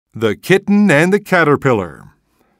The Kitten and the Caterpillar.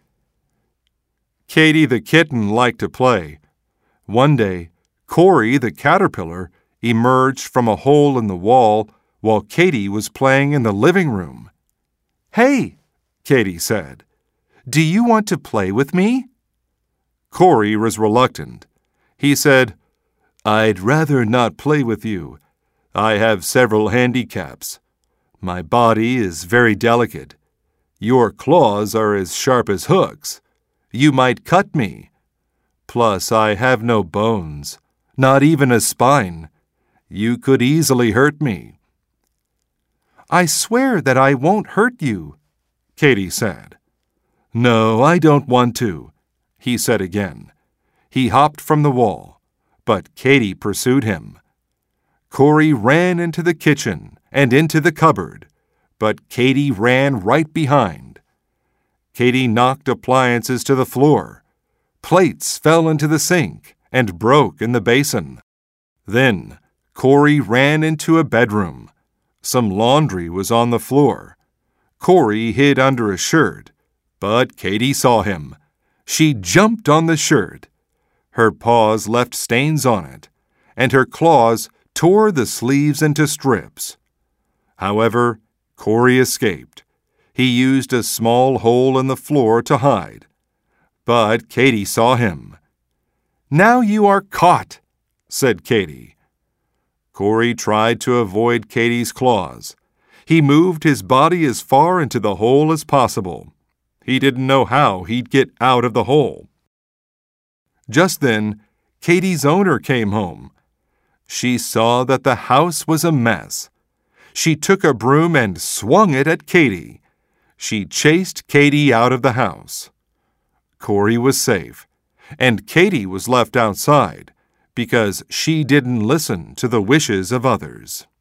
Katy the kitten liked to play. One day, Cory the caterpillar emerged from a hole in the wall while Katy was playing in the living room. "Hey," Katy said, "do you want to play with me?" Cory was reluctant. He said, "I'd rather not play with you. I have several handicaps. My body is very delicate. Your claws are as sharp as hooks. You might cut me. Plus, I have no bones, not even a spine. You could easily hurt me." "I swear that I won't hurt you," Katy said. "No, I don't want to," he said again. He hopped from the wall, but Katy pursued him. Cory ran into the kitchen and into the cupboard, but Katy ran right behind. Katy knocked appliances to the floor. Plates fell into the sink and broke in the basin. Then Cory ran into a bedroom. Some laundry was on the floor. Cory hid under a shirt, but Katy saw him. She jumped on the shirt. Her paws left stains on it, and her claws tore the sleeves into strips. However, Cory escaped. He used a small hole in the floor to hide. But Katy saw him. "Now you are caught," said Katy. Cory tried to avoid Katy's claws. He moved his body as far into the hole as possible. He didn't know how he'd get out of the hole. Just then, Katy's owner came home. She saw that the house was a mess. She took a broom and swung it at Katy. She chased Katy out of the house. Cory was safe, and Katy was left outside because she didn't listen to the wishes of others.